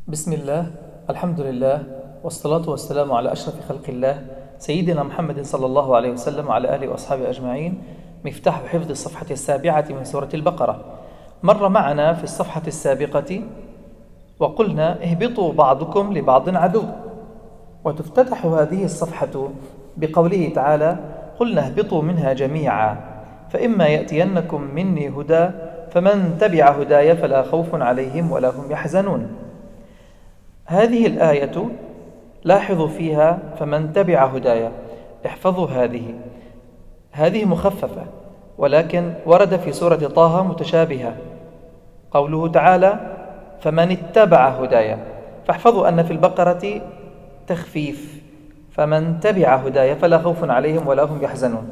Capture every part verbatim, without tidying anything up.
بسم الله، الحمد لله، والصلاة والسلام على أشرف خلق الله سيدنا محمد صلى الله عليه وسلم وعلى آله وأصحابه أجمعين. مفتاح حفظ الصفحة السابعة من سورة البقرة. مر معنا في الصفحة السابقة وقلنا اهبطوا بعضكم لبعض عدو، وتفتتح هذه الصفحة بقوله تعالى: قلنا اهبطوا منها جميعا فإما يأتينكم مني هدى فمن تبع هداي فلا خوف عليهم ولا هم يحزنون. هذه الآية لاحظوا فيها فمن تبع هدايا، احفظوا هذه هذه مخففة، ولكن ورد في سورة طه متشابهة قوله تعالى: فمن اتبع هدايا، فاحفظوا أن في البقرة تخفيف، فمن تبع هدايا فلا خوف عليهم ولا هم يحزنون.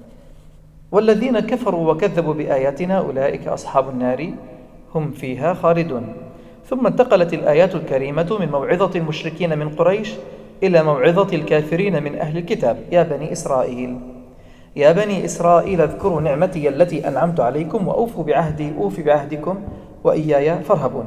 والذين كفروا وكذبوا بآياتنا أولئك أصحاب النار هم فيها خالدون. ثم انتقلت الآيات الكريمة من موعظة المشركين من قريش إلى موعظة الكافرين من أهل الكتاب. يا بني إسرائيل يا بني إسرائيل اذكروا نعمتي التي أنعمت عليكم وأوفوا بعهدي أوف بعهدكم وإياي فارهبون.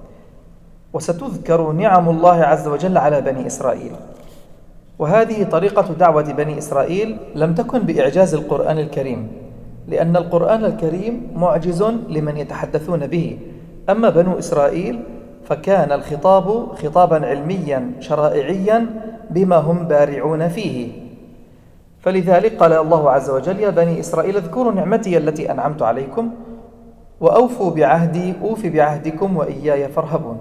وستذكر نعم الله عز وجل على بني إسرائيل، وهذه طريقة دعوة بني إسرائيل لم تكن بإعجاز القرآن الكريم، لأن القرآن الكريم معجز لمن يتحدثون به، أما بنو إسرائيل فكان الخطاب خطابا علميا شرائعيا بما هم بارعون فيه. فلذلك قال الله عز وجل: يا بني إسرائيل اذكروا نعمتي التي أنعمت عليكم وأوفوا بعهدي أوف بعهدكم وإياي فارهبون.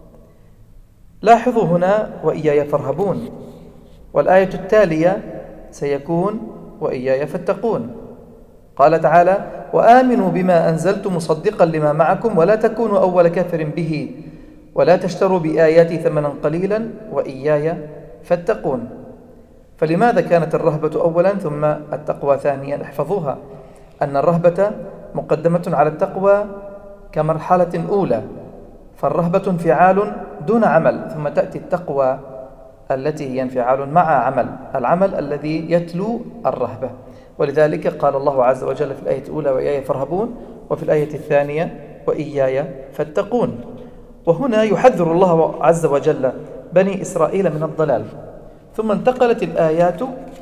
لاحظوا هنا وإياي فارهبون، والآية التالية سيكون وإياي فاتقون. قال تعالى: وآمنوا بما أنزلت مصدقا لما معكم ولا تكونوا أول كافر به ولا تشتروا بآياتي ثمنا قليلا وإياي فاتقون. فلماذا كانت الرهبة أولا ثم التقوى ثانيا؟ احفظوها أن الرهبة مقدمة على التقوى كمرحلة أولى، فالرهبة انفعال دون عمل، ثم تأتي التقوى التي هي انفعال مع عمل، العمل الذي يتلو الرهبة. ولذلك قال الله عز وجل في الآية الأولى: وإياي فارهبون، وفي الآية الثانية: وإياي فاتقون. وهنا يحذر الله عز وجل بني إسرائيل من الضلال، ثم انتقلت الآيات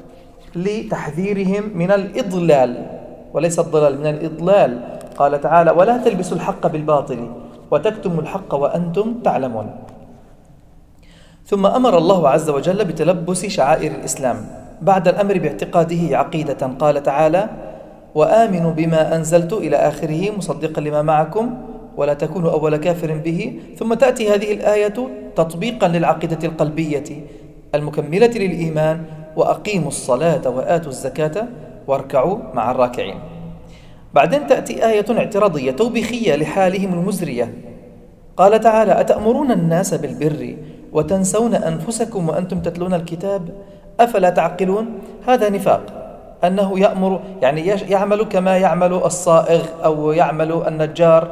لتحذيرهم من الإضلال، وليس الضلال، من الإضلال. قال تعالى: ولا تلبسوا الحق بالباطل وتكتموا الحق وأنتم تعلمون. ثم أمر الله عز وجل بتلبس شعائر الإسلام بعد الأمر باعتقاده عقيدة. قال تعالى: وآمنوا بما أنزلت إلى آخره مصدقا لما معكم ولا تكونوا أول كافر به. ثم تأتي هذه الآية تطبيقا للعقيدة القلبية المكملة للإيمان: وأقيموا الصلاة وآتوا الزكاة واركعوا مع الراكعين. بعدين تأتي آية اعتراضية توبيخية لحالهم المزرية. قال تعالى: أتأمرون الناس بالبر وتنسون أنفسكم وأنتم تتلون الكتاب أفلا تعقلون. هذا نفاق، أنه يأمر يعني يعمل كما يعمل الصائغ أو يعمل النجار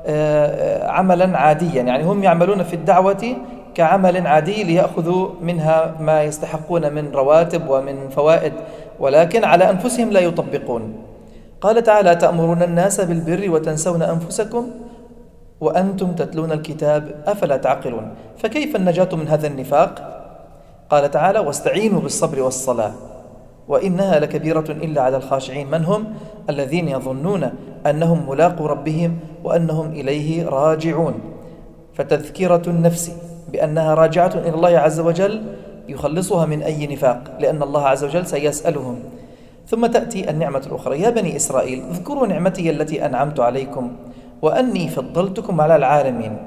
عملا عاديا، يعني هم يعملون في الدعوة كعمل عادي ليأخذوا منها ما يستحقون من رواتب ومن فوائد، ولكن على أنفسهم لا يطبقون. قال تعالى: تأمرون الناس بالبر وتنسون أنفسكم وأنتم تتلون الكتاب أفلا تعقلون. فكيف النجاة من هذا النفاق؟ قال تعالى: واستعينوا بالصبر والصلاة وإنها لكبيرة إلا على الخاشعين. من هم؟ الذين يظنون أنهم ملاقوا ربهم وأنهم إليه راجعون. فتذكرة النفس بأنها راجعة إلى الله عز وجل يخلصها من أي نفاق، لأن الله عز وجل سيسألهم. ثم تأتي النعمة الأخرى: يا بني إسرائيل اذكروا نعمتي التي أنعمت عليكم وأني فضلتكم على العالمين.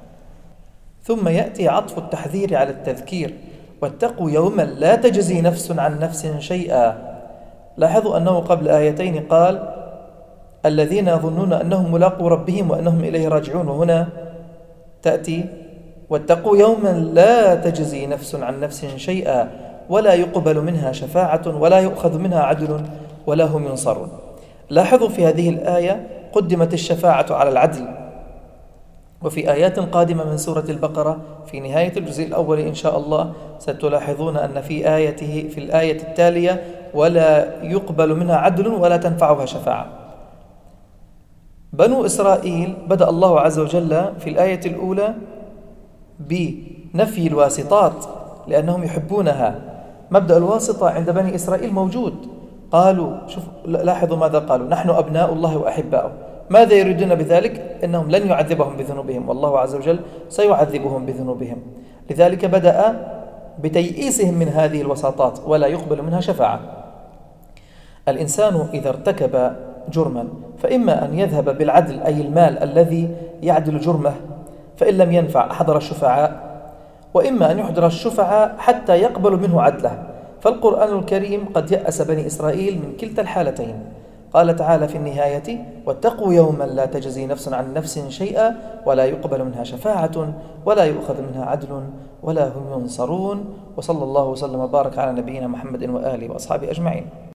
ثم يأتي عطف التحذير على التذكير: واتقوا يوما لا تجزي نفس عن نفس شيئا. لاحظوا أنه قبل آيتين قال: الذين يظنون أنهم ملاقوا ربهم وأنهم إليه راجعون، وهنا تأتي: واتقوا يوما لا تجزي نفس عن نفس شيئا ولا يقبل منها شفاعة ولا يؤخذ منها عدل ولا هم ينصرون. لاحظوا في هذه الآية قدمت الشفاعة على العدل، وفي آيات قادمة من سورة البقرة في نهاية الجزء الأول إن شاء الله ستلاحظون أن في آيته في الآية التالية: ولا يقبل منها عدل ولا تنفعها شفاعة. بنو إسرائيل بدأ الله عز وجل في الآية الأولى بنفي الواسطات لأنهم يحبونها. مبدأ الواسطة عند بني إسرائيل موجود. قالوا، شوف لاحظوا ماذا قالوا: نحن أبناء الله وأحباؤه. ماذا يريدون بذلك؟ إنهم لن يعذبهم بذنوبهم، والله عز وجل سيعذبهم بذنوبهم. لذلك بدأ بتيئيسهم من هذه الوساطات ولا يقبل منها شفاعة. الإنسان إذا ارتكب جرما فإما أن يذهب بالعدل، أي المال الذي يعدل جرمه، فإن لم ينفع أحضر الشفعاء، وإما أن يحضر الشفعاء حتى يقبل منه عدله. فالقرآن الكريم قد يأس بني إسرائيل من كلتا الحالتين. قال تعالى في النهاية: واتقوا يوما لا تجزي نفس عن نفس شيئا ولا يقبل منها شفاعة ولا يؤخذ منها عدل ولا هم ينصرون. وصلى الله وسلم وبارك على نبينا محمد وآله وأصحابه أجمعين.